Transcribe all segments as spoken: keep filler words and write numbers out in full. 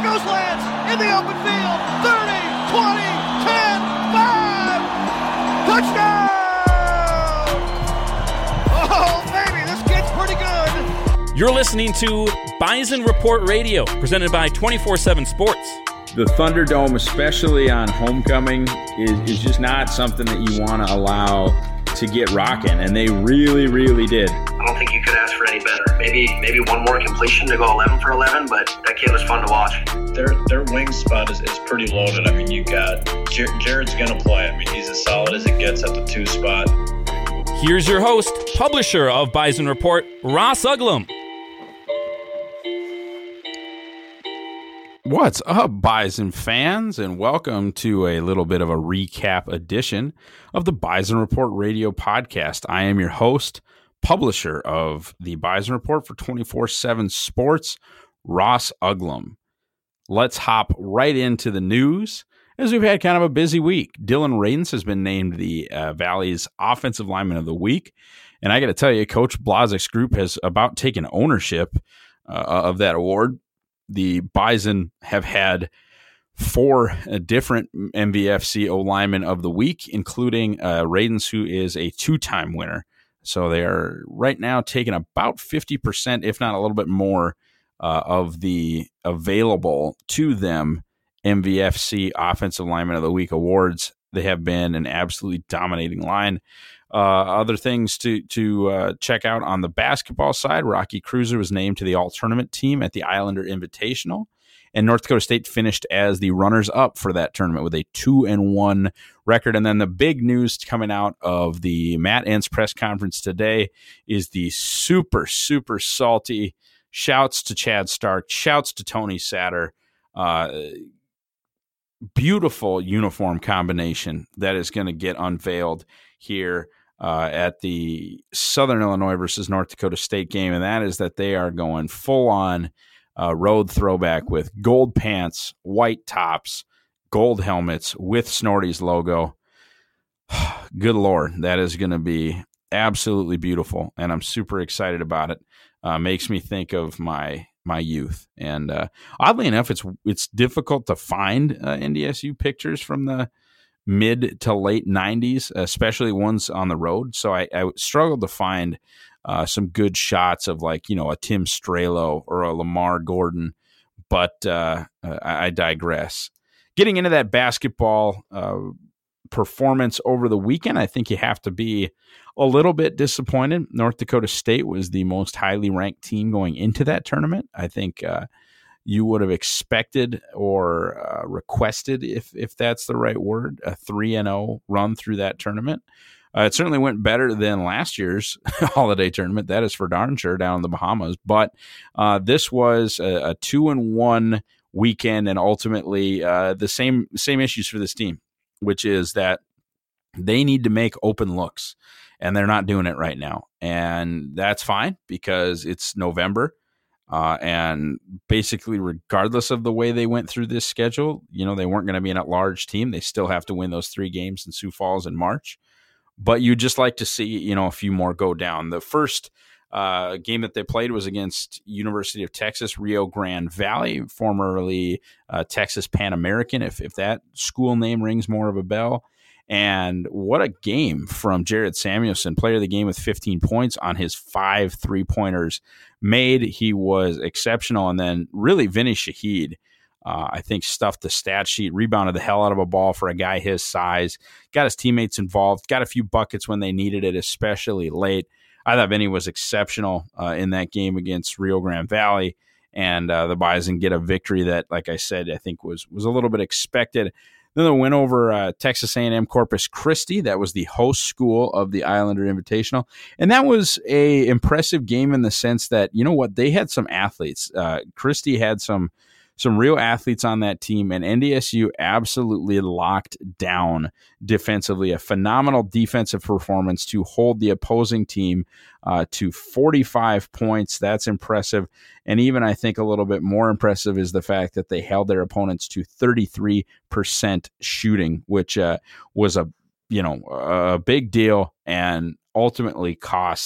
goes Lance in the open field. thirty, twenty, ten, five. Touchdown! Oh, baby, this kid's pretty good. You're listening to Bison Report Radio, presented by twenty-four seven Sports. The Thunderdome, especially on homecoming, is, is just not something that you want to allow to get rocking, and they really, really did. I don't think you could ask for any better. Maybe maybe one more completion to go eleven for eleven, but that kid was fun to watch. Their their wing spot is, is pretty loaded. I mean, you got Jar- Jared's going to play. I mean, he's as solid as it gets at the two spot. Here's your host, publisher of Bison Report, Ross Uglum. What's up, Bison fans, and welcome to a little bit of a recap edition of the Bison Report Radio podcast. I am your host, publisher of the Bison Report for twenty-four seven Sports, Ross Uglum. Let's hop right into the news, as we've had kind of a busy week. Dylan Radins has been named the uh, Valley's Offensive Lineman of the Week, and I got to tell you, Coach Blazek's group has about taken ownership uh, of that award. The Bison have had four uh, different M V F C O-Linemen of the week, including uh, Radins, who is a two-time winner. So they are right now taking about fifty percent, if not a little bit more, uh, of the available to them M V F C Offensive Lineman of the Week awards. They have been an absolutely dominating line. Uh, other things to to uh, check out on the basketball side: Rocky Cruiser was named to the All-Tournament team at the Islander Invitational, and North Dakota State finished as the runners-up for that tournament with a two and one record. And then the big news coming out of the Matt Entz press conference today is the super, super salty shouts to Chad Stark, shouts to Tony Satter, uh, beautiful uniform combination that is going to get unveiled here uh, at the Southern Illinois versus North Dakota State game, and that is that they are going full-on uh, road throwback with gold pants, white tops, gold helmets with Snorty's logo. Good Lord, that is going to be absolutely beautiful, and I'm super excited about it. Uh, makes me think of my my youth, and uh, oddly enough, it's it's difficult to find uh, N D S U pictures from the mid to late nineties, especially ones on the road. So I, I struggled to find uh, some good shots of, like, you know, a Tim Strelo or a Lamar Gordon, but uh, I, I digress. Getting into that basketball uh, performance over the weekend, I think you have to be a little bit disappointed. North Dakota State was the most highly ranked team going into that tournament. I think uh, you would have expected or uh, requested, if if that's the right word, a three and oh run through that tournament. Uh, it certainly went better than last year's holiday tournament. That is for darn sure, down in the Bahamas. But uh, this was a, a two and one weekend, and ultimately uh, the same same issues for this team, which is that they need to make open looks, and they're not doing it right now. And that's fine, because it's November. Uh, and basically, regardless of the way they went through this schedule, you know, they weren't going to be an at-large team. They still have to win those three games in Sioux Falls in March. But you just like to see, you know, a few more go down. The first uh, game that they played was against University of Texas, Rio Grande Valley, formerly uh, Texas Pan American, if if that school name rings more of a bell. And what a game from Jared Samuelson, player of the game with fifteen points on his five three-pointers made. He was exceptional. And then really Vinny Shaheed, uh, I think, stuffed the stat sheet, rebounded the hell out of a ball for a guy his size, got his teammates involved, got a few buckets when they needed it, especially late. I thought Vinny was exceptional uh, in that game against Rio Grande Valley, and uh, the Bison get a victory that, like I said, I think was was a little bit expected. Then the win over uh, Texas A and M Corpus Christi. That was the host school of the Islander Invitational. And that was a impressive game in the sense that, you know what, they had some athletes. Uh, Christi had some some real athletes on that team, and N D S U absolutely locked down defensively. A phenomenal defensive performance to hold the opposing team uh, to forty-five points. That's impressive. And even, I think, a little bit more impressive is the fact that they held their opponents to thirty-three percent shooting, which uh, was a, you know, a big deal, and ultimately cost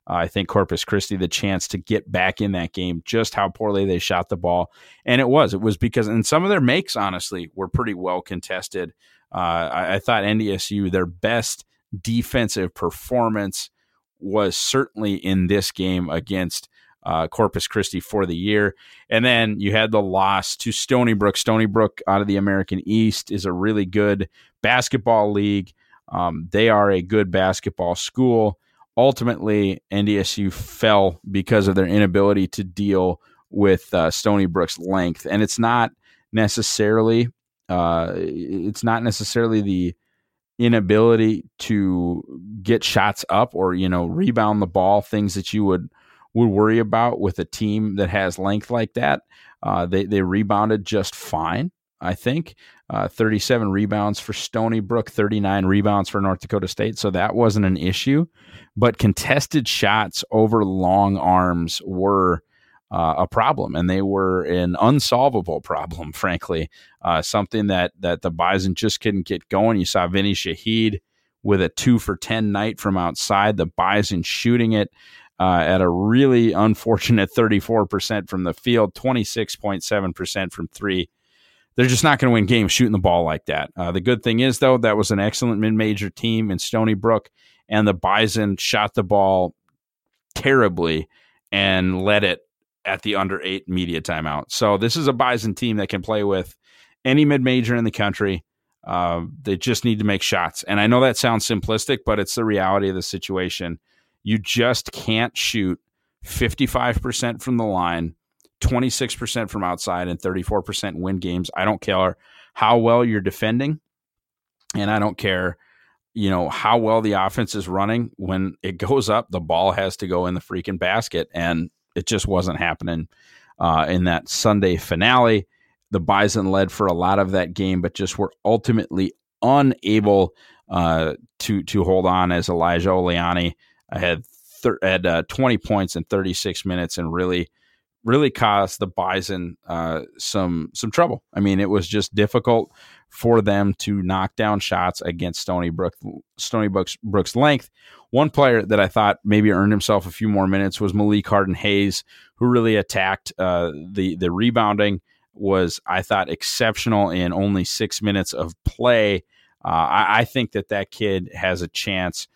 Uh, I think Corpus Christi the chance to get back in that game, just how poorly they shot the ball. And it was. It was because, and some of their makes, honestly, were pretty well contested. Uh, I, I thought N D S U, their best defensive performance was certainly in this game against uh, Corpus Christi for the year. And then you had the loss to Stony Brook. Stony Brook out of the American East is a really good basketball league. Um, they are a good basketball school. Ultimately, N D S U fell because of their inability to deal with uh, Stony Brook's length, and it's not necessarily uh, it's not necessarily the inability to get shots up or you know rebound the ball, things that you would would worry about with a team that has length like that. Uh, they they rebounded just fine. I think uh, thirty-seven rebounds for Stony Brook, thirty-nine rebounds for North Dakota State. So that wasn't an issue, but contested shots over long arms were uh, a problem, and they were an unsolvable problem, frankly, uh, something that, that the Bison just couldn't get going. You saw Vinny Shahid with a two for ten night from outside, the Bison shooting it uh, at a really unfortunate thirty-four percent from the field, twenty-six point seven percent from three. They're just not going to win games shooting the ball like that. Uh, the good thing is, though, that was an excellent mid-major team in Stony Brook, and the Bison shot the ball terribly and led it at the under eight media timeout. So this is a Bison team that can play with any mid-major in the country. Uh, they just need to make shots. And I know that sounds simplistic, but it's the reality of the situation. You just can't shoot fifty-five percent from the line, twenty-six percent from outside, and thirty-four percent win games. I don't care how well you're defending, and I don't care, you know, how well the offense is running. When it goes up, the ball has to go in the freaking basket, and it just wasn't happening uh, in that Sunday finale. The Bison led for a lot of that game, but just were ultimately unable uh, to to hold on as Elijah Oleani had thir- had uh, twenty points in thirty-six minutes and really. really caused the Bison uh, some some trouble. I mean, it was just difficult for them to knock down shots against Stony Brook, Stony Brook's, Brook's length. One player that I thought maybe earned himself a few more minutes was Malik Harden-Hayes, who really attacked uh, the, the rebounding, was, I thought, exceptional in only six minutes of play. Uh, I, I think that that kid has a chance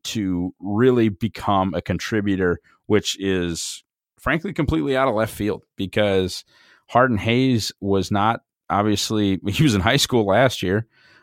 to really become a contributor, which is frankly completely out of left field, because Harden-Hayes was not, obviously, he was in high school last year.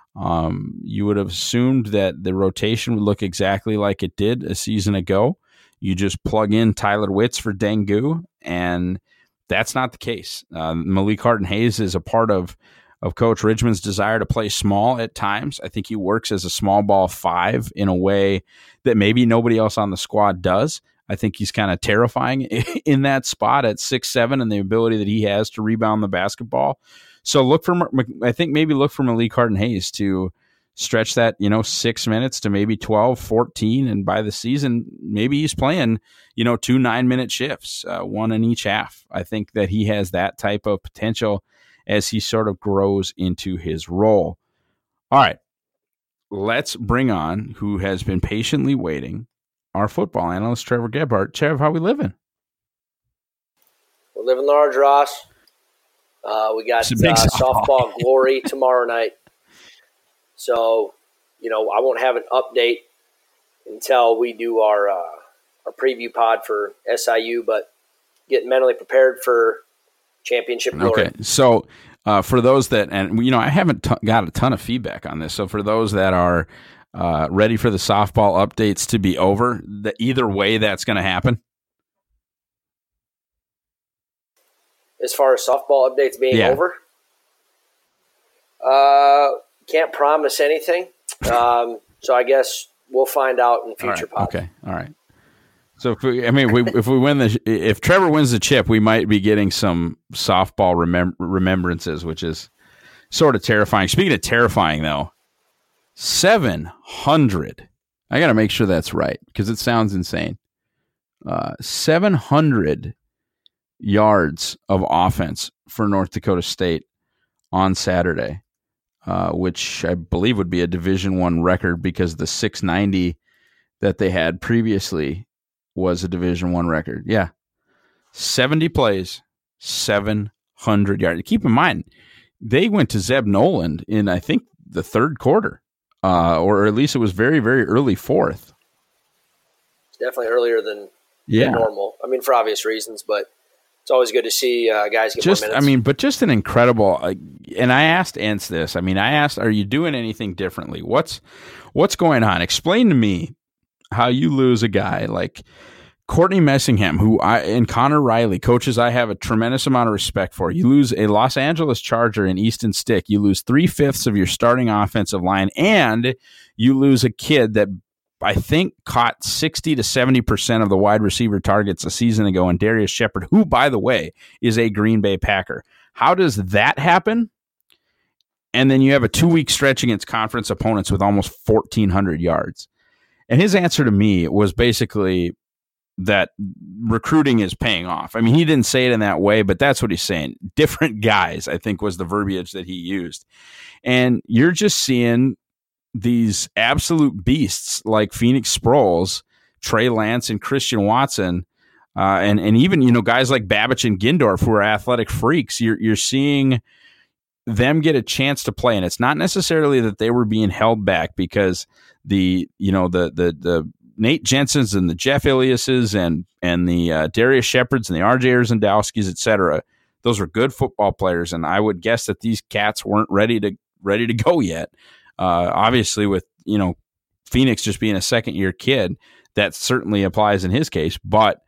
Um, you would have assumed that the rotation would look exactly like it did a season ago. You just plug in Tyler Witz for Dengu, and that's not the case. Uh, Malik Harden-Hayes is a part of, of Coach Ridgman's desire to play small at times. I think he works as a small ball five in a way that maybe nobody else on the squad does. I think he's kind of terrifying in that spot at six seven and the ability that he has to rebound the basketball. So look for, I think maybe look for Malik Harden-Hayes to stretch that, you know, six minutes to maybe twelve, fourteen. And by the season, maybe he's playing, you know, two nine minute shifts, uh, one in each half. I think that he has that type of potential as he sort of grows into his role. All right, let's bring on who has been patiently waiting, our football analyst, Trevor Gebhardt. Trev, how we living? We're living large, Ross. Uh, we got uh, softball glory tomorrow night. So, you know, I won't have an update until we do our uh, our preview pod for S I U, but getting mentally prepared for championship glory. Okay, so uh, for those that, and, you know, I haven't t- got a ton of feedback on this, so for those that are uh, ready for the softball updates to be over, the, either way that's going to happen. As far as softball updates being yeah. over? Uh, can't promise anything. Um, so I guess we'll find out in future all right. pods. Okay, all right. So if we, I mean, we, if we win the, if Trevor wins the chip, we might be getting some softball remem- remembrances, which is sort of terrifying. Speaking of terrifying, though, seven hundred. I got to make sure that's right because it sounds insane. Uh, seven hundred yards of offense for North Dakota State on Saturday, uh, which I believe would be a Division One record because the six ninety that they had previously was a Division One record. Yeah. seventy plays, seven hundred yards. Keep in mind, they went to Zeb Noland in, I think, the third quarter, uh, or at least it was very, very early fourth. It's definitely earlier than, yeah. than normal. I mean, for obvious reasons, but it's always good to see uh, guys get just, more minutes. I mean, but just an incredible. Uh, and I asked Entz this. I mean, I asked, "Are you doing anything differently? What's what's going on? Explain to me how you lose a guy like Courtney Messingham, who I and Connor Riley, coaches I have a tremendous amount of respect for. You lose a Los Angeles Charger in Easton Stick. You lose three fifths of your starting offensive line, and you lose a kid that I think caught sixty to seventy percent of the wide receiver targets a season ago, and Darius Shepard, who, by the way, is a Green Bay Packer. How does that happen? And then you have a two-week stretch against conference opponents with almost fourteen hundred yards. And his answer to me was basically that recruiting is paying off. I mean, he didn't say it in that way, but that's what he's saying. Different guys, I think, was the verbiage that he used. And you're just seeing these absolute beasts like Phoenix Sproles, Trey Lance, and Christian Watson, uh, and and even you know guys like Babich and Gindorf, who are athletic freaks. You're you're seeing them get a chance to play, and it's not necessarily that they were being held back because the you know the the the Nate Jensens and the Jeff Iliases and and the uh, Darius Shepards and the R J Erzendowskis, et cetera. Those are good football players, and I would guess that these cats weren't ready to ready to go yet. Uh, obviously, with you know Phoenix just being a second year kid, that certainly applies in his case. But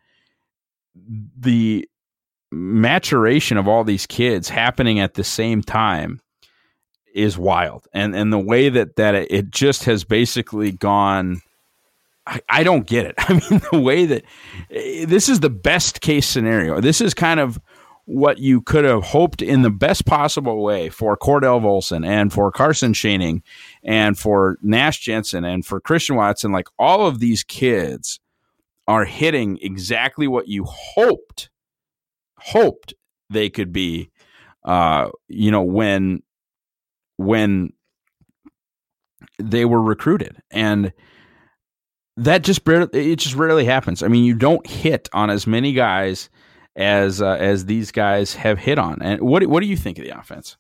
the maturation of all these kids happening at the same time is wild, and and the way that that it just has basically gone. I, I don't get it. I mean, the way that this is the best case scenario. This is kind of what you could have hoped in the best possible way for Cordell Volson and for Carson Schoening and for Nash Jensen and for Christian Watson. Like all of these kids are hitting exactly what you hoped, hoped they could be, uh, you know, when, when they were recruited. And that just, it just rarely happens. I mean, you don't hit on as many guys as uh, as these guys have hit on. And what what do you think of the offense?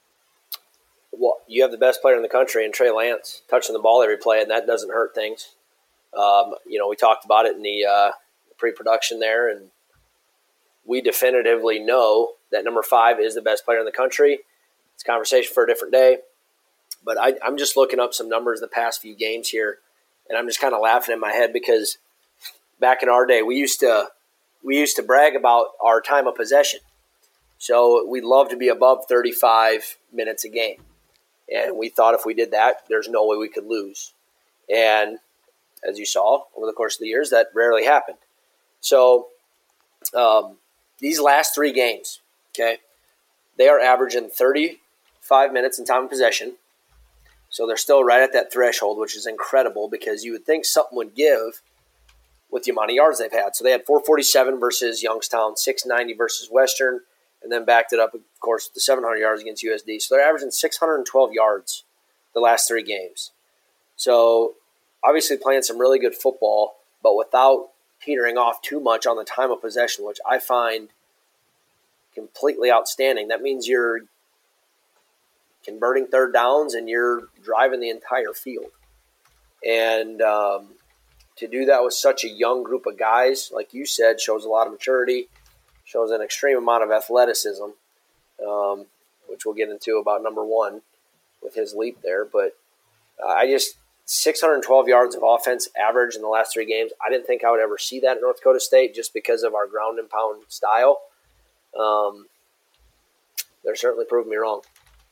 Well, you have the best player in the country in Trey Lance touching the ball every play, and that doesn't hurt things. Um, you know, we talked about it in the uh, pre-production there, and we definitively know that number five is the best player in the country. It's a conversation for a different day. But I, I'm just looking up some numbers the past few games here, and I'm just kind of laughing in my head because back in our day, we used to – we used to brag about our time of possession. So we'd love to be above thirty-five minutes a game. And we thought if we did that, there's no way we could lose. And as you saw over the course of the years, that rarely happened. So um, these last three games, okay, they are averaging thirty-five minutes in time of possession. So they're still right at that threshold, which is incredible because you would think something would give with the amount of yards they've had. So they had four forty-seven versus Youngstown, six ninety versus Western, and then backed it up, of course, with the seven hundred yards against U S D. So they're averaging six hundred twelve yards the last three games. So obviously playing some really good football, but without petering off too much on the time of possession, which I find completely outstanding. That means you're converting third downs and you're driving the entire field. And um, to do that with such a young group of guys, like you said, shows a lot of maturity, shows an extreme amount of athleticism, um, which we'll get into about number one with his leap there. But uh, I just six hundred twelve yards of offense average in the last three games. I didn't think I would ever see that at North Dakota State just because of our ground and pound style. Um, they're certainly proving me wrong.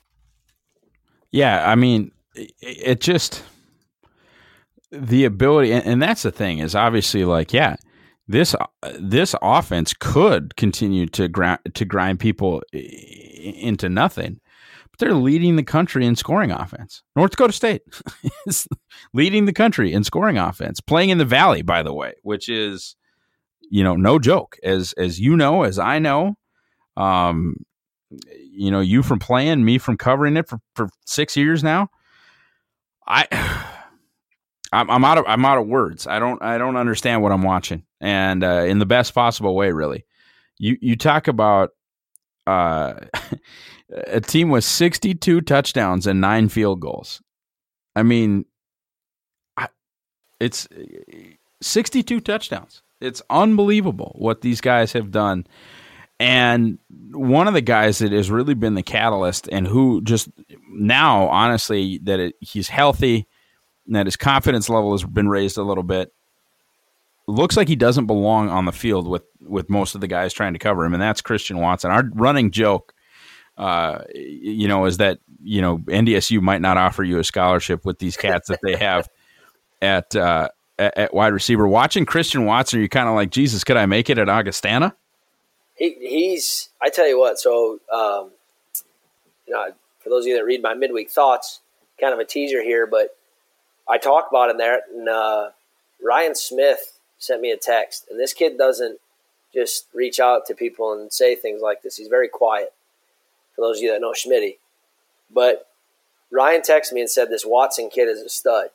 Yeah, I mean, it, it just – the ability, and, and that's the thing, is obviously like, yeah, this this offense could continue to grind to grind people into nothing, but they're leading the country in scoring offense. North Dakota State is leading the country in scoring offense, playing in the Valley, by the way, which is, you know, no joke, as as you know, as I know, um, you know, you from playing, me from covering it for, for six years now. I. I'm, I'm out of I'm out of words. I don't I don't understand what I'm watching. and uh, in the best possible way, really. You you talk about uh, a team with sixty-two touchdowns and nine field goals. I mean, it's sixty-two touchdowns. It's unbelievable what these guys have done. And one of the guys that has really been the catalyst and who just now, honestly, that it, he's healthy and that his confidence level has been raised a little bit, looks like he doesn't belong on the field with, with most of the guys trying to cover him, and that's Christian Watson. Our running joke, uh, you know, is that, you know, N D S U might not offer you a scholarship with these cats that they have at, uh, at, at wide receiver. Watching Christian Watson, you're kind of like, Jesus, could I make it at Augustana? He, he's, I tell you what, so, um, you know, for those of you that read my midweek thoughts, kind of a teaser here, but I talk about him there, and uh, Ryan Smith sent me a text, and this kid doesn't just reach out to people and say things like this. He's very quiet, for those of you that know Schmitty. But Ryan texted me and said this Watson kid is a stud.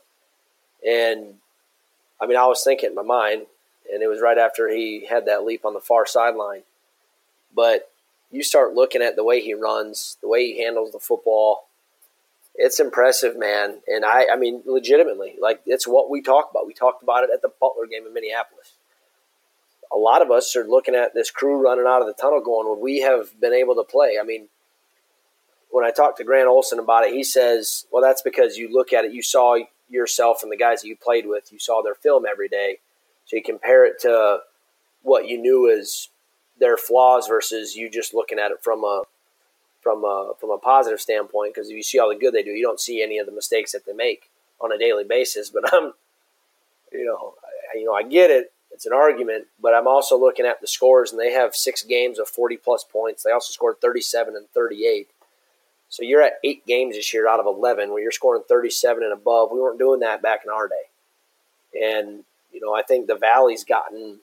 And, I mean, I was thinking in my mind, and it was right after he had that leap on the far sideline. But you start looking at the way he runs, the way he handles the football, it's impressive, man. And I, I mean, legitimately, like, it's what we talk about. We talked about it at the Butler game in Minneapolis. A lot of us are looking at this crew running out of the tunnel going, well, we have been able to play. I mean, when I talked to Grant Olson about it, he says, well, that's because you look at it, you saw yourself and the guys that you played with, you saw their film every day. So you compare it to what you knew as their flaws versus you just looking at it from a from a from a positive standpoint, because if you see all the good they do, you don't see any of the mistakes that they make on a daily basis. But I'm, you know, I, you know, I get it. It's an argument, but I'm also looking at the scores, and they have six games of forty plus points. They also scored thirty-seven and thirty-eight. So you're at eight games this year out of eleven where you're scoring thirty-seven and above. We weren't doing that back in our day. And, you know, I think the Valley's gotten,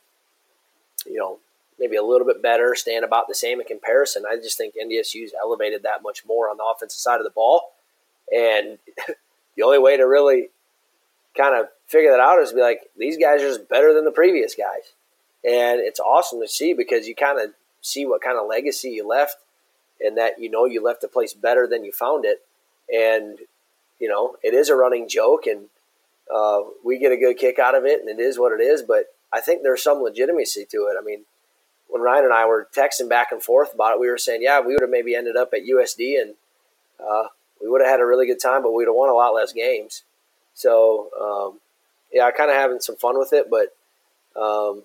you know, maybe a little bit better, staying about the same in comparison. I just think N D S U's elevated that much more on the offensive side of the ball. And the only way to really kind of figure that out is to be like, these guys are just better than the previous guys. And it's awesome to see, because you kind of see what kind of legacy you left, and that, you know, you left the place better than you found it. And, you know, it is a running joke, and uh, we get a good kick out of it, and it is what it is. But I think there's some legitimacy to it. I mean, when Ryan and I were texting back and forth about it, we were saying, yeah, we would have maybe ended up at U S D, and uh, we would have had a really good time, but we'd have won a lot less games. So, um, yeah, kind of having some fun with it, but um,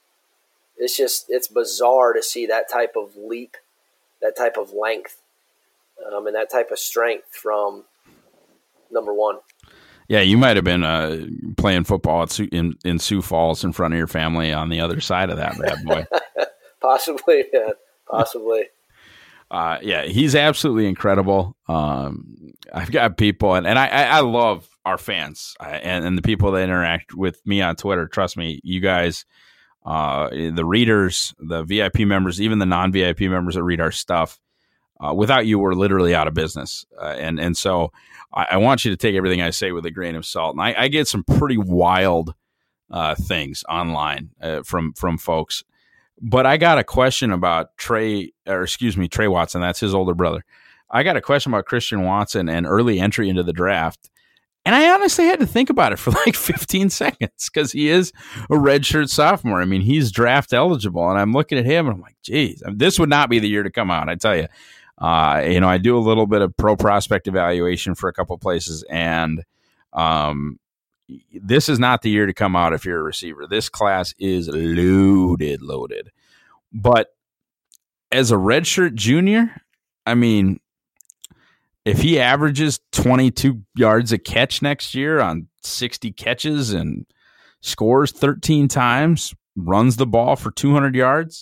it's just, it's bizarre to see that type of leap, that type of length, um, and that type of strength from number one. Yeah, you might have been uh, playing football at Sioux, in, in Sioux Falls in front of your family on the other side of that bad boy. Possibly, yeah, possibly. uh, yeah, he's absolutely incredible. Um, I've got people, and, and I, I love our fans I, and, and the people that interact with me on Twitter. Trust me, you guys, uh, the readers, the V I P members, even the non-V I P members that read our stuff, uh, without you, we're literally out of business. Uh, and, and so I, I want you to take everything I say with a grain of salt. And I, I get some pretty wild uh, things online uh, from, from folks. But I got a question about Trey, or excuse me, Trey Watson. That's his older brother. I got a question about Christian Watson and early entry into the draft. And I honestly had to think about it for like fifteen seconds, because he is a redshirt sophomore. I mean, he's draft eligible. And I'm looking at him and I'm like, geez, this would not be the year to come out, I tell you. Uh, you know, I do a little bit of pro prospect evaluation for a couple of places, and um, this is not the year to come out if you're a receiver. This class is loaded, loaded. But as a redshirt junior, I mean, if he averages twenty-two yards a catch next year on sixty catches and scores thirteen times, runs the ball for two hundred yards,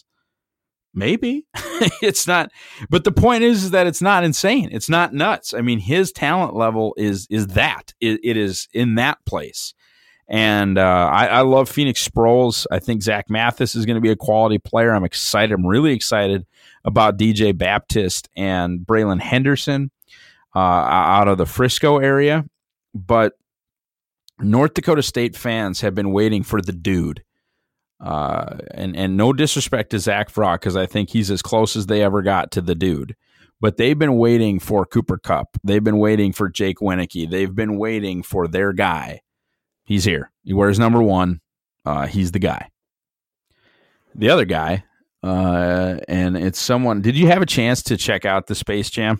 maybe. It's not, but the point is, is that it's not insane. It's not nuts. I mean, his talent level is is that. It, it is in that place. And uh, I, I love Phoenix Sproles. I think Zach Mathis is going to be a quality player. I'm excited. I'm really excited about D J Baptist and Braylon Henderson uh, out of the Frisco area. But North Dakota State fans have been waiting for the dude. Uh, and, and no disrespect to Zach Vrock, because I think he's as close as they ever got to the dude. But they've been waiting for Cooper Kupp. They've been waiting for Jake Wieneke. They've been waiting for their guy. He's here. He wears number one. Uh, he's the guy. The other guy, uh, and it's someone. Did you have a chance to check out the Space Jam?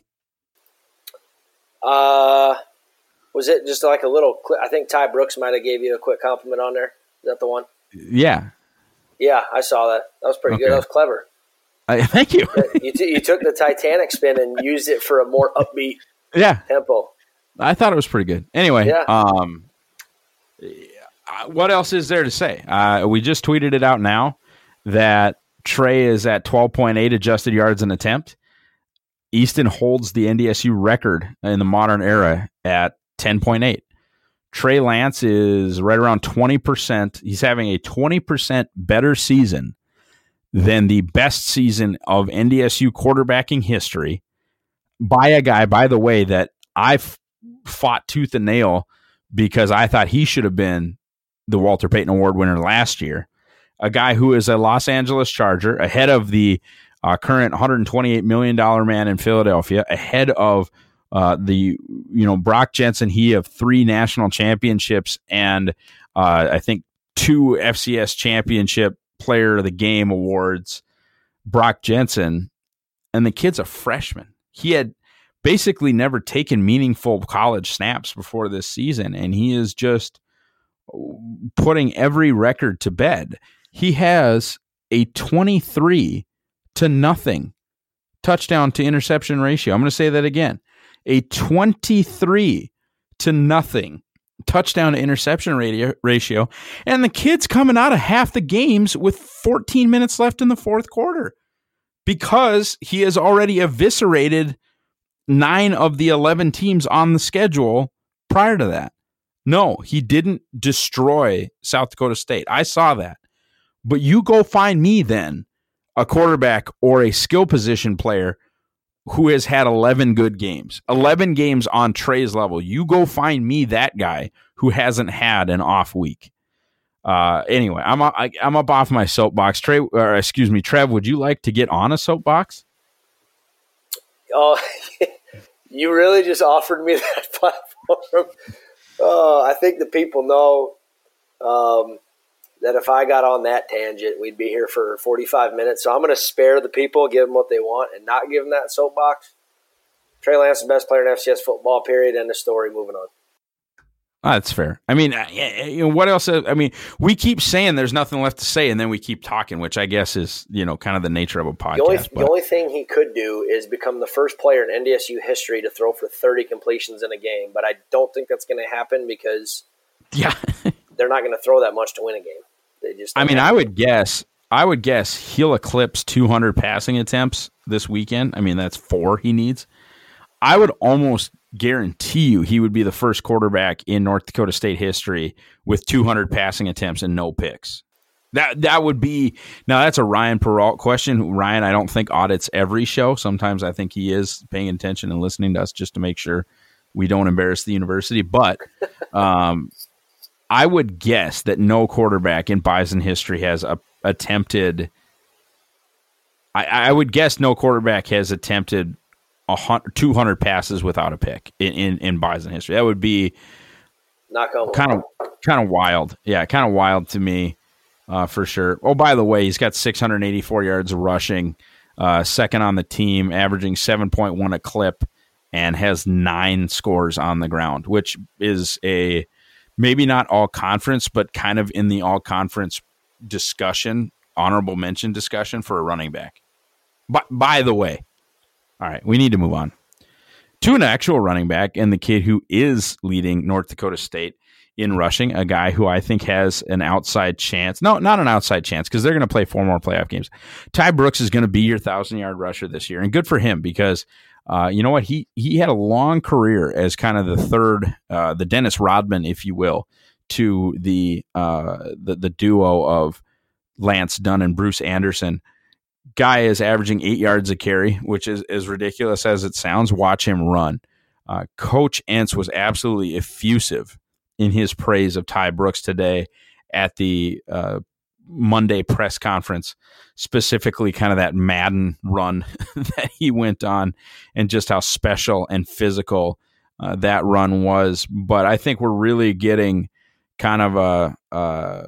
Uh, was it just like a little clip? I think Ty Brooks might have gave you a quick compliment on there. Is that the one? Yeah. Yeah, I saw that. That was pretty okay. good. That was clever. I, thank you. you, t- you took the Titanic spin and used it for a more upbeat yeah. tempo. I thought it was pretty good. Anyway, yeah. um, what else is there to say? Uh, we just tweeted it out now that Trey is at twelve point eight adjusted yards an attempt. Easton holds the N D S U record in the modern era at ten point eight. Trey Lance is right around twenty percent. He's having a twenty percent better season than the best season of N D S U quarterbacking history by a guy, by the way, that I fought tooth and nail because I thought he should have been the Walter Payton Award winner last year. A guy who is a Los Angeles Charger, ahead of the uh, current one hundred twenty-eight million dollars man in Philadelphia, ahead of uh, the, you know, Brock Jensen. He have three national championships and uh, I think two F C S championship player of the game awards. Brock Jensen, and the kid's a freshman. He had basically never taken meaningful college snaps before this season, and he is just putting every record to bed. He has a twenty-three to nothing touchdown to interception ratio. I'm going to say that again. A twenty-three to nothing touchdown to interception radio, ratio. And the kid's coming out of half the games with fourteen minutes left in the fourth quarter because he has already eviscerated nine of the eleven teams on the schedule prior to that. No, he didn't destroy South Dakota State. I saw that. But you go find me then a quarterback or a skill position player who has had eleven good games, eleven games on Trey's level. You go find me that guy who hasn't had an off week. Uh, anyway, I'm I, I'm up off my soapbox. Trey, or excuse me, Trev, would you like to get on a soapbox? Oh, you really just offered me that platform. Oh, I think the people know um, that if I got on that tangent, we'd be here for forty-five minutes. So I'm going to spare the people, give them what they want, and not give them that soapbox. Trey Lance, the best player in F C S football, period, end of story, moving on. Oh, that's fair. I mean, you know, what else? I mean, we keep saying there's nothing left to say, and then we keep talking, which I guess is, you know, kind of the nature of a podcast. The only, the only thing he could do is become the first player in N D S U history to throw for thirty completions in a game, but I don't think that's going to happen because yeah, they're not going to throw that much to win a game. They just. I mean, I would guess. I would guess he'll eclipse two hundred passing attempts this weekend. I mean, that's four he needs. I would almost guarantee you he would be the first quarterback in North Dakota State history with two hundred passing attempts and no picks. That that would be now. That's a Ryan Peralt question. Ryan, I don't think audits every show. Sometimes I think he is paying attention and listening to us just to make sure we don't embarrass the university. But um, I would guess that no quarterback in Bison history has a, attempted. I, I would guess no quarterback has attempted a hundred, two hundred passes without a pick in, in, in Bison history. That would be kind of kind of wild. Yeah, kind of wild to me, uh, for sure. Oh, by the way, he's got six hundred eighty-four yards rushing, uh, second on the team, averaging seven point one a clip, and has nine scores on the ground, which is a maybe not all conference, but kind of in the all conference discussion, honorable mention discussion for a running back. But by the way, all right, we need to move on to an actual running back and the kid who is leading North Dakota State in rushing, a guy who I think has an outside chance. No, not an outside chance because they're going to play four more playoff games. Ty Brooks is going to be your thousand-yard rusher this year, and good for him because uh, you know what? He he had a long career as kind of the third, uh, the Dennis Rodman, if you will, to the uh, the, the duo of Lance Dunn and Bruce Anderson. Guy is averaging eight yards a carry, which is as ridiculous as it sounds. Watch him run. Uh, Coach Entz was absolutely effusive in his praise of Ty Brooks today at the uh, Monday press conference, specifically kind of that Madden run that he went on and just how special and physical uh, that run was. But I think we're really getting kind of a, a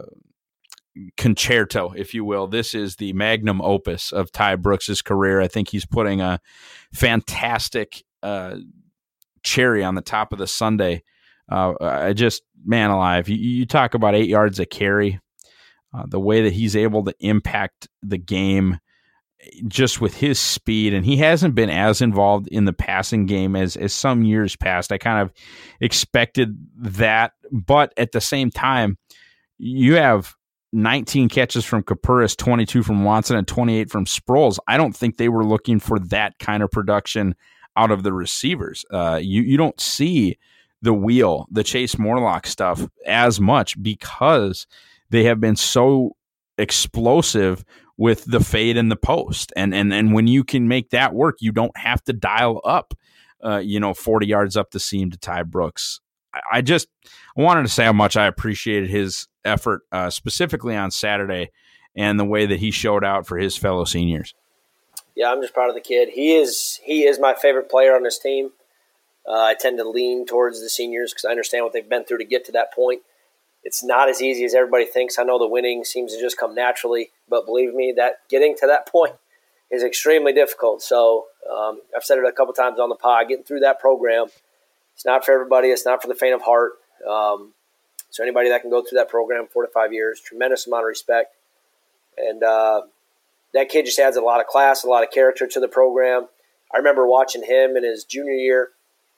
concerto, if you will. This is the magnum opus of Ty Brooks's career. I think he's putting a fantastic uh, cherry on the top of the sundae. Uh, I just, man alive, you, you talk about eight yards a carry, uh, the way that he's able to impact the game just with his speed, and he hasn't been as involved in the passing game as, as some years past. I kind of expected that, but at the same time, you have nineteen catches from Kapuris, twenty-two from Watson, and twenty-eight from Sproles. I don't think they were looking for that kind of production out of the receivers. Uh, you, you don't see the wheel, the Chase Morlock stuff as much because they have been so explosive with the fade and the post. And, and, and when you can make that work, you don't have to dial up, uh, you know, forty yards up the seam to Ty Brooks. I, I just I wanted to say how much I appreciated his effort, uh, specifically on Saturday, and the way that he showed out for his fellow seniors. Yeah, I'm just proud of the kid. He is, he is my favorite player on this team. Uh, I tend to lean towards the seniors because I understand what they've been through to get to that point. It's not as easy as everybody thinks. I know the winning seems to just come naturally, but believe me, that getting to that point is extremely difficult. So um, I've said it a couple times on the pod, getting through that program, it's not for everybody. It's not for the faint of heart. Um, so anybody that can go through that program, four to five years, tremendous amount of respect. And uh, that kid just adds a lot of class, a lot of character to the program. I remember watching him in his junior year,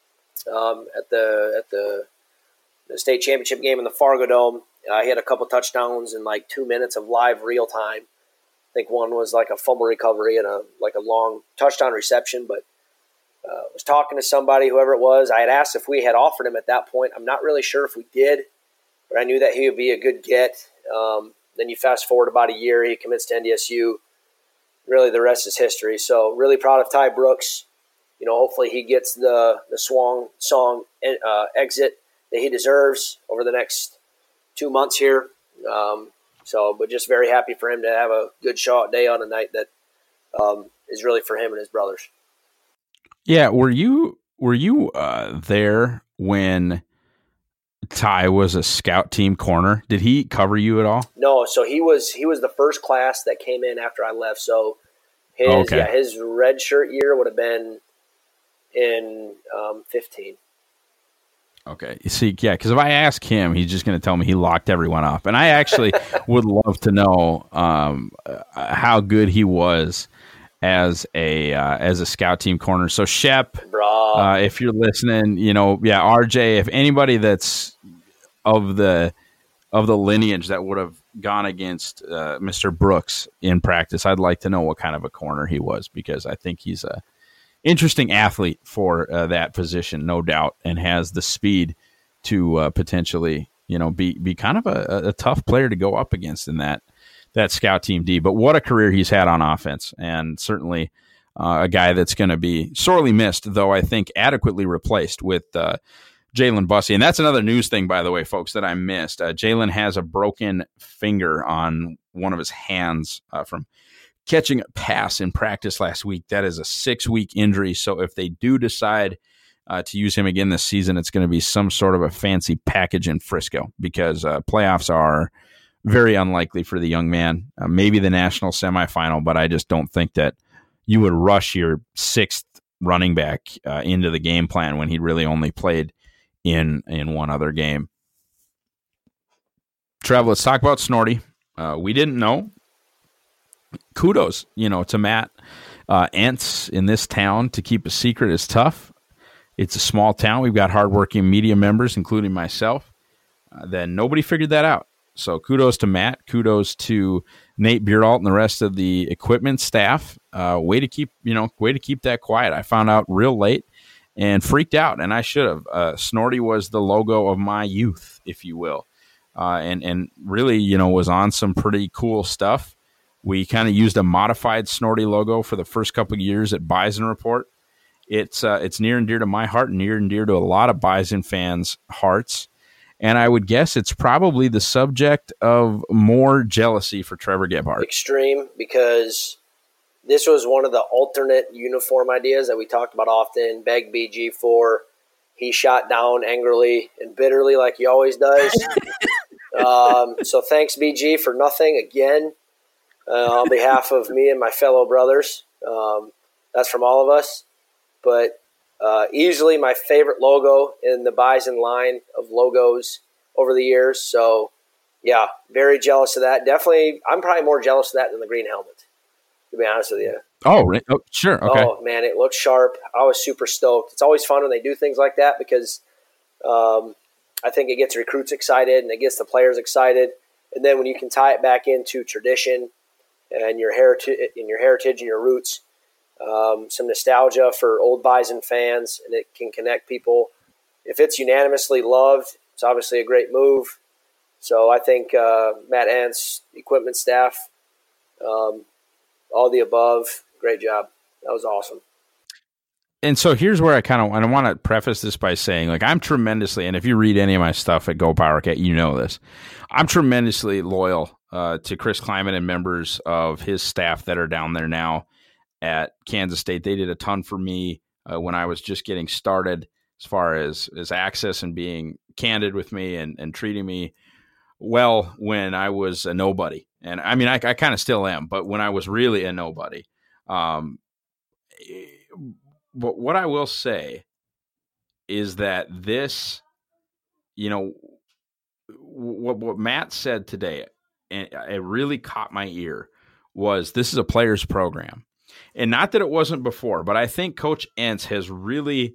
Um, at the at the, the state championship game in the Fargo Dome. Uh, he had a couple touchdowns in like two minutes of live real time. I think one was like a fumble recovery and a like a long touchdown reception. But uh, I was talking to somebody, whoever it was. I had asked if we had offered him at that point. I'm not really sure if we did, but I knew that he would be a good get. Um, then you fast forward about a year, he commits to N D S U. Really, the rest is history. So really proud of Ty Brooks. You know, hopefully he gets the the swan song uh, exit that he deserves over the next two months here. Um, so, but just very happy for him to have a good shot day on a night that um, is really for him and his brothers. Yeah, were you were you uh, there when Ty was a scout team corner? Did he cover you at all? No, so he was he was the first class that came in after I left. So his oh, okay. yeah his red shirt year would have been in um, fifteen. Okay. You see, yeah, because if I ask him, he's just going to tell me he locked everyone up. And I actually would love to know um, uh, how good he was as a uh, as a scout team corner. So Shep, uh, if you're listening, you know, yeah, R J, if anybody that's of the of the lineage that would have gone against uh, Mister Brooks in practice, I'd like to know what kind of a corner he was, because I think he's a interesting athlete for uh, that position, no doubt, and has the speed to uh, potentially, you know, be be kind of a, a tough player to go up against in that that scout team D. But what a career he's had on offense, and certainly uh, a guy that's going to be sorely missed, though I think adequately replaced with uh, Jalen Bussey. And that's another news thing, by the way, folks, that I missed. Uh, Jalen has a broken finger on one of his hands uh, from catching a pass in practice last week. That is a six-week injury, so if they do decide uh, to use him again this season, it's going to be some sort of a fancy package in Frisco, because uh, playoffs are very unlikely for the young man. Uh, maybe the national semifinal, but I just don't think that you would rush your sixth running back uh, into the game plan when he really only played in, in one other game. Trev, let's talk about Snorty. Uh, we didn't know. Kudos, you know, to Matt uh, Entz in this town. To keep a secret is tough. It's a small town. We've got hardworking media members, including myself. Uh, then nobody figured that out. So kudos to Matt. Kudos to Nate Beeralt and the rest of the equipment staff. Uh, way to keep, you know, way to keep that quiet. I found out real late and freaked out, and I should have. Uh, Snorty was the logo of my youth, if you will, uh, and and really, you know, was on some pretty cool stuff. We kind of used a modified Snorty logo for the first couple of years at Bison Report. It's uh, it's near and dear to my heart, and near and dear to a lot of Bison fans' hearts. And I would guess it's probably the subject of more jealousy for Trevor Gebhardt. Extreme, because this was one of the alternate uniform ideas that we talked about often. Begged B G for. He shot down angrily and bitterly like he always does. um, so thanks, B G, for nothing again uh, on behalf of me and my fellow brothers. Um, that's from all of us. But uh, easily my favorite logo in the Bison line of logos over the years. So, yeah, very jealous of that. Definitely, I'm probably more jealous of that than the green helmet, to be honest with you. Oh, oh sure. Okay. Oh, man, it looks sharp. I was super stoked. It's always fun when they do things like that because um, I think it gets recruits excited and it gets the players excited. And then when you can tie it back into tradition and your heritage, in your heritage and your roots, um, some nostalgia for old Bison fans, and it can connect people. If it's unanimously loved, it's obviously a great move. So I think uh, Matt Entz, equipment staff, um, all the above, great job. That was awesome. And so here's where I kind of, and I want to preface this by saying, like, I'm tremendously, and if you read any of my stuff at Go Power Cat, you know this, I'm tremendously loyal uh, to Chris Klieman and members of his staff that are down there now at Kansas State. They did a ton for me uh, when I was just getting started as far as, as access and being candid with me and, and treating me well when I was a nobody. And I mean, I, I kind of still am, but when I was really a nobody. Um, but what I will say is that this, you know, what, what Matt said today, and it really caught my ear, was this is a players program. And not that it wasn't before, but I think Coach Entz has really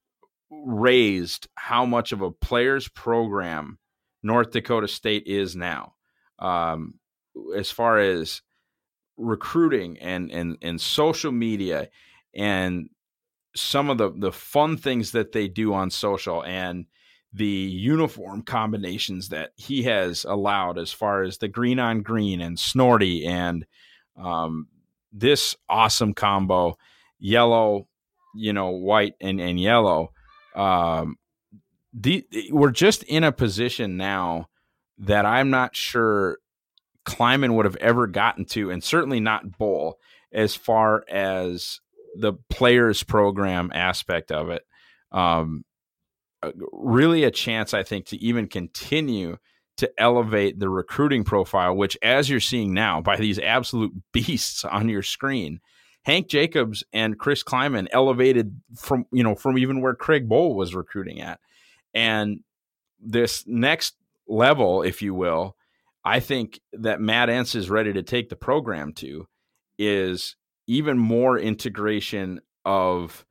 raised how much of a players program North Dakota State is now, um, as far as recruiting and, and, and social media and some of the, the fun things that they do on social and the uniform combinations that he has allowed as far as the green on green and Snorty and um, this awesome combo, yellow, you know, white and, and yellow. Um, the, we're just in a position now that I'm not sure Klieman would have ever gotten to, and certainly not Bowl, as far as the players program aspect of it. Um, really a chance, I think, to even continue to elevate the recruiting profile, which, as you're seeing now by these absolute beasts on your screen, Hank Jacobs and Chris Klieman elevated from, you know, from even where Craig Bowl was recruiting at. And this next level, if you will, I think that Matt Entz is ready to take the program to is even more integration of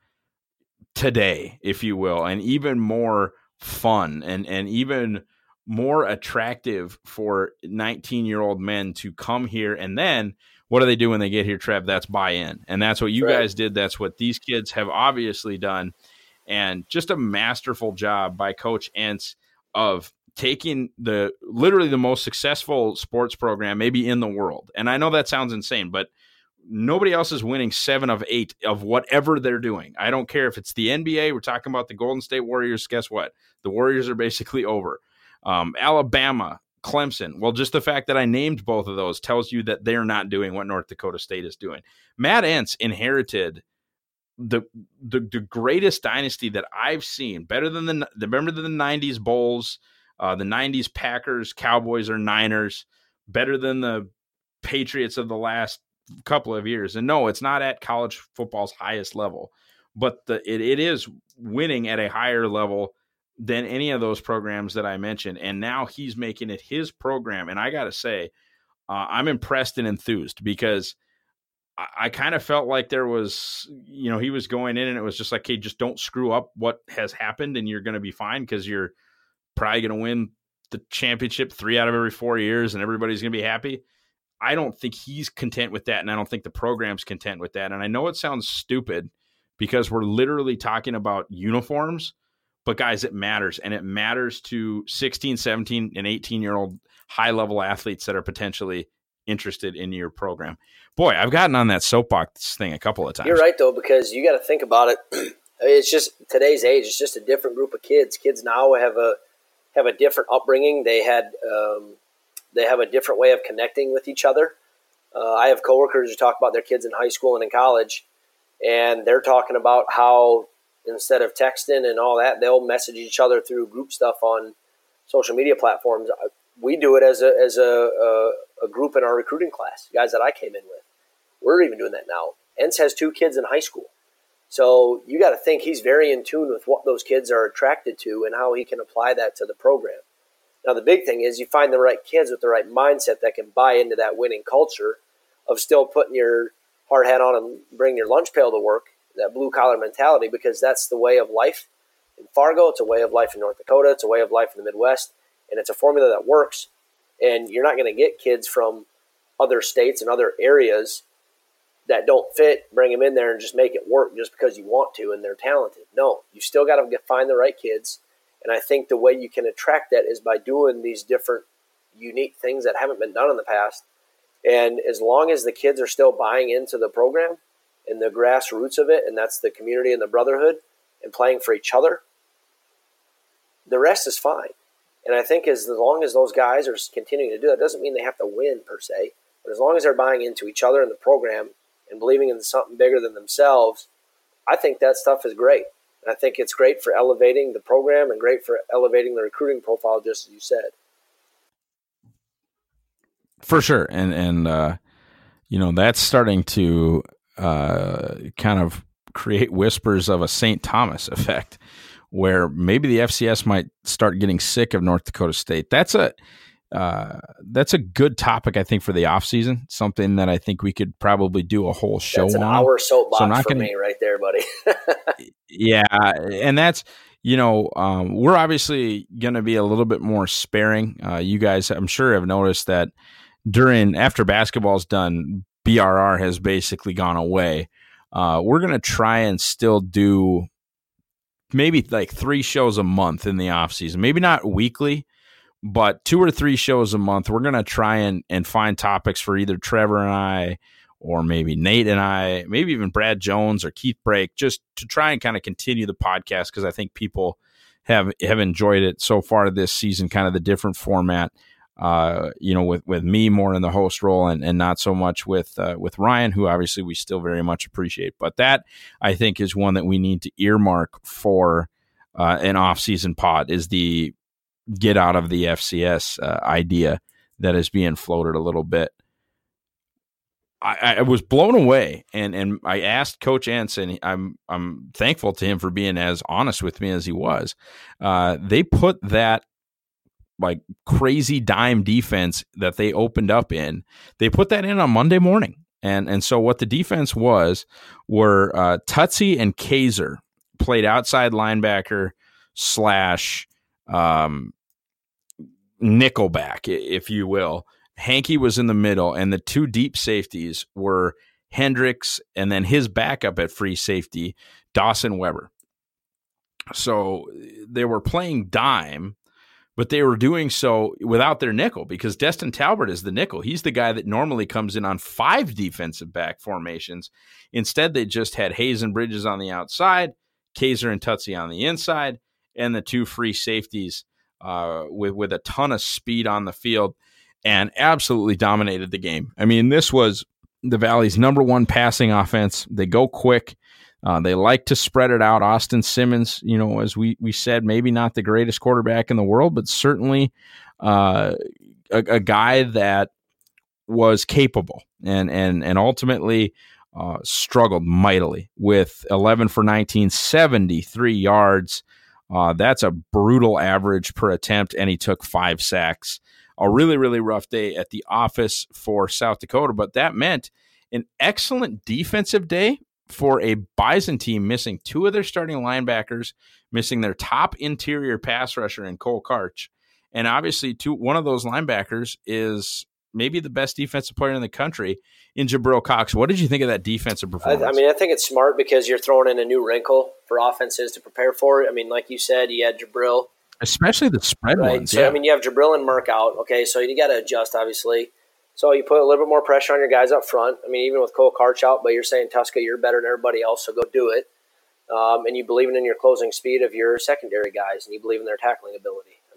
today, if you will, and even more fun and, and even more attractive for nineteen-year-old men to come here. And then what do they do when they get here, Trev? That's buy in. And that's what you right. guys did. That's what these kids have obviously done. And just a masterful job by Coach Entz of taking the literally the most successful sports program maybe in the world. And I know that sounds insane, but nobody else is winning seven of eight of whatever they're doing. I don't care if it's the N B A. We're talking about the Golden State Warriors. Guess what? The Warriors are basically over. Um, Alabama, Clemson. Well, just the fact that I named both of those tells you that they're not doing what North Dakota State is doing. Matt Entz inherited the the, the greatest dynasty that I've seen, better than the, remember the nineties Bulls, uh, the nineties Packers, Cowboys, or Niners, better than the Patriots of the last couple of years. And no, it's not at college football's highest level, but the, it, it is winning at a higher level than any of those programs that I mentioned. And now he's making it his program. And I got to say, uh, I'm impressed and enthused because I, I kind of felt like there was, you know, he was going in and it was just like, hey, just don't screw up what has happened and you're going to be fine because you're probably going to win the championship three out of every four years and everybody's going to be happy. I don't think he's content with that, and I don't think the program's content with that. And I know it sounds stupid because we're literally talking about uniforms, but guys, it matters. And it matters to sixteen, seventeen, and eighteen-year-old high-level athletes that are potentially interested in your program. Boy, I've gotten on that soapbox thing a couple of times. You're right, though, because you got to think about it. It's just today's age. It's just a different group of kids. Kids now have a have a different upbringing. They had um, they have a different way of connecting with each other. Uh, I have coworkers who talk about their kids in high school and in college, and they're talking about how instead of texting and all that, they'll message each other through group stuff on social media platforms. We do it as a as a, a, a group in our recruiting class, guys that I came in with. We're even doing that now. Entz has two kids in high school. So you got to think he's very in tune with what those kids are attracted to and how he can apply that to the program. Now, the big thing is you find the right kids with the right mindset that can buy into that winning culture of still putting your hard hat on and bring your lunch pail to work, that blue-collar mentality, because that's the way of life in Fargo. It's a way of life in North Dakota. It's a way of life in the Midwest, and it's a formula that works. And you're not going to get kids from other states and other areas that don't fit, bring them in there and just make it work just because you want to and they're talented. No, you still got to find the right kids. And I think the way you can attract that is by doing these different unique things that haven't been done in the past. And as long as the kids are still buying into the program and the grassroots of it, and that's the community and the brotherhood and playing for each other, the rest is fine. And I think as long as those guys are continuing to do that, it doesn't mean they have to win per se, but as long as they're buying into each other and the program and believing in something bigger than themselves, I think that stuff is great. And I think it's great for elevating the program and great for elevating the recruiting profile, just as you said. For sure. And, and uh, you know, that's starting to uh, kind of create whispers of a Saint Thomas effect, where maybe the F C S might start getting sick of North Dakota State. That's a uh, that's a good topic, I think, for the off season. Something that I think we could probably do a whole show on. That's an on. hour soapbox so for gonna, me right there, buddy. Yeah, and that's, you know, um, we're obviously going to be a little bit more sparing. Uh, you guys, I'm sure, have noticed that during after basketball's done, B R R has basically gone away. Uh, we're going to try and still do maybe like three shows a month in the off season. Maybe not weekly, but two or three shows a month. We're going to try and, and find topics for either Trevor and I, or maybe Nate and I, maybe even Brad Jones or Keith Brake, just to try and kind of continue the podcast, because I think people have have enjoyed it so far this season, kind of the different format, uh, you know, with, with me more in the host role and, and not so much with uh, with Ryan, who obviously we still very much appreciate. But that, I think, is one that we need to earmark for uh, an off-season pod, is the get out of the F C S uh, idea that is being floated a little bit. I, I was blown away, and, and I asked Coach Entz, and I'm I'm thankful to him for being as honest with me as he was. Uh, they put that like crazy dime defense that they opened up in, they put that in on Monday morning, and and so what the defense was were uh, Tutsi and Kaiser played outside linebacker slash um, nickelback, if you will. Hankey was in the middle, and the two deep safeties were Hendricks and then his backup at free safety, Dawson Weber. So they were playing dime, but they were doing so without their nickel, because Destin Talbert is the nickel. He's the guy that normally comes in on five defensive back formations. Instead, they just had Hayes and Bridges on the outside, Kaiser and Tutsi on the inside, and the two free safeties uh, with, with a ton of speed on the field, and absolutely dominated the game. I mean, this was the Valley's number one passing offense. They go quick. Uh, they like to spread it out. Austin Simmons, you know, as we, we said, maybe not the greatest quarterback in the world, but certainly uh, a, a guy that was capable and and and ultimately uh, struggled mightily with eleven for nineteen, seventy-three yards. Uh, that's a brutal average per attempt, and he took five sacks. A really, really rough day at the office for South Dakota, but that meant an excellent defensive day for a Bison team missing two of their starting linebackers, missing their top interior pass rusher in Cole Karch. And obviously, two, one of those linebackers is maybe the best defensive player in the country in Jabril Cox. What did you think of that defensive performance? I, I mean, I think it's smart because you're throwing in a new wrinkle for offenses to prepare for. I mean, like you said, you had Jabril. Especially the spread right? ones. So, yeah. I mean, you have Jabril and Merck out. Okay, so you got to adjust, obviously. So you put a little bit more pressure on your guys up front. I mean, even with Cole Karch out, but you're saying, Tuska, you're better than everybody else, so go do it. Um, and you believe in your closing speed of your secondary guys, and you believe in their tackling ability. I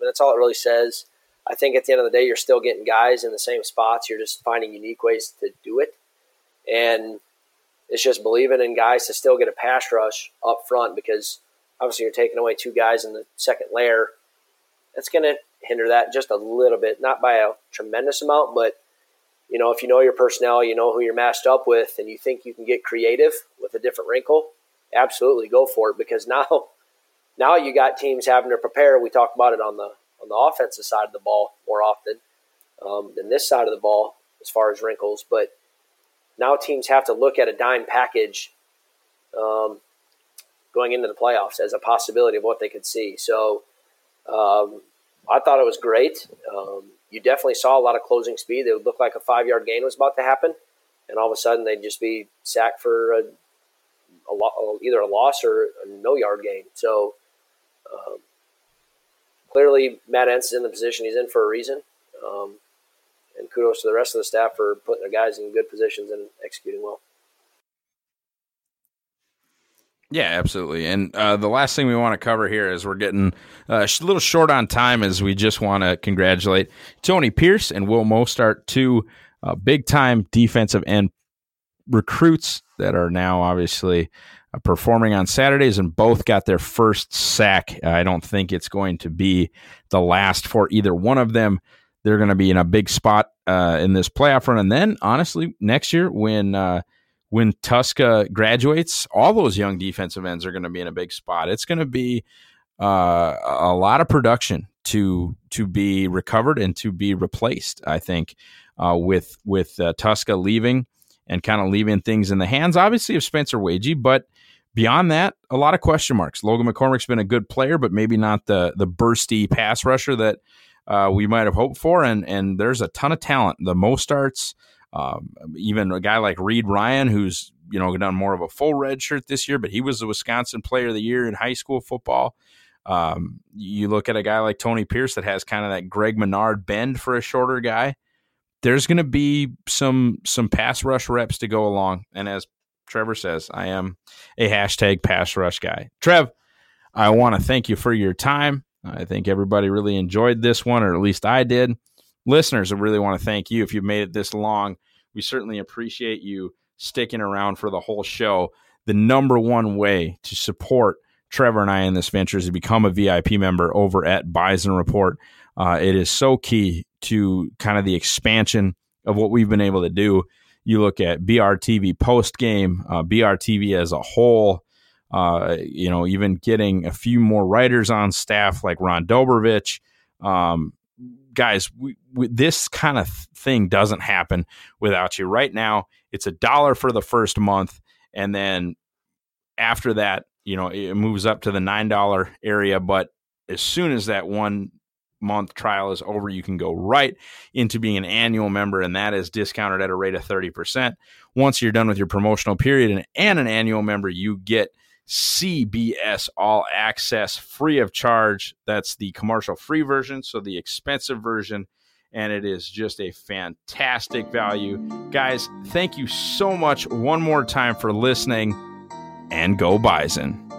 mean, that's all it really says. I think at the end of the day, you're still getting guys in the same spots. You're just finding unique ways to do it. And it's just believing in guys to still get a pass rush up front, because obviously you're taking away two guys in the second layer. That's going to hinder that just a little bit, not by a tremendous amount, but, you know, if you know your personnel, you know who you're matched up with, and you think you can get creative with a different wrinkle, absolutely go for it, because now now you got teams having to prepare. We talk about it on the on the offensive side of the ball more often um, than this side of the ball as far as wrinkles. But now teams have to look at a dime package um, going into the playoffs as a possibility of what they could see. So um, I thought it was great. Um, you definitely saw a lot of closing speed. It would look like a five-yard gain was about to happen, and all of a sudden they'd just be sacked for a, a lo- either a loss or a no-yard gain. So um, clearly, Matt Entz is in the position he's in for a reason, um, and kudos to the rest of the staff for putting their guys in good positions and executing well. Yeah, absolutely. And uh, the last thing we want to cover here is we're getting uh, a little short on time, as we just want to congratulate Tony Pierce and Will Mostert, two uh, big-time defensive end recruits that are now obviously Uh, performing on Saturdays, and both got their first sack. Uh, I don't think it's going to be the last for either one of them. They're going to be in a big spot uh, in this playoff run. And then, honestly, next year when uh, when Tuska graduates, all those young defensive ends are going to be in a big spot. It's going to be uh, a lot of production to to be recovered and to be replaced, I think, uh, with, with uh, Tuska leaving and kind of leaving things in the hands, obviously, of Spencer Waege, but beyond that, a lot of question marks. Logan McCormick's been a good player, but maybe not the the bursty pass rusher that uh, we might have hoped for, and and there's a ton of talent. The Mostarts, um, even a guy like Reed Ryan, who's you know done more of a full red shirt this year, but he was the Wisconsin Player of the Year in high school football. Um, you look at a guy like Tony Pierce that has kind of that Greg Menard bend for a shorter guy. There's going to be some some pass rush reps to go along. And as Trevor says, I am a hashtag pass rush guy. Trev, I want to thank you for your time. I think everybody really enjoyed this one, or at least I did. Listeners, I really want to thank you if you've made it this long. We certainly appreciate you sticking around for the whole show. The number one way to support Trevor and I in this venture is to become a V I P member over at Bison Report. Uh, it is so key to kind of the expansion of what we've been able to do. You look at B R T V post game, uh, B R T V as a whole, uh, you know, even getting a few more writers on staff like Ron Dobrovich. Um, guys, we, we, this kind of thing doesn't happen without you. Right now, it's a dollar for the first month. And then after that, you know, it moves up to the nine dollar area. But as soon as that one month trial is over, you can go right into being an annual member, and that is discounted at a rate of thirty percent. Once you're done with your promotional period and, and an annual member, you get C B S All Access free of charge. That's the commercial free version, so the expensive version, and it is just a fantastic value. Guys, thank you so much one more time for listening, and go Bison.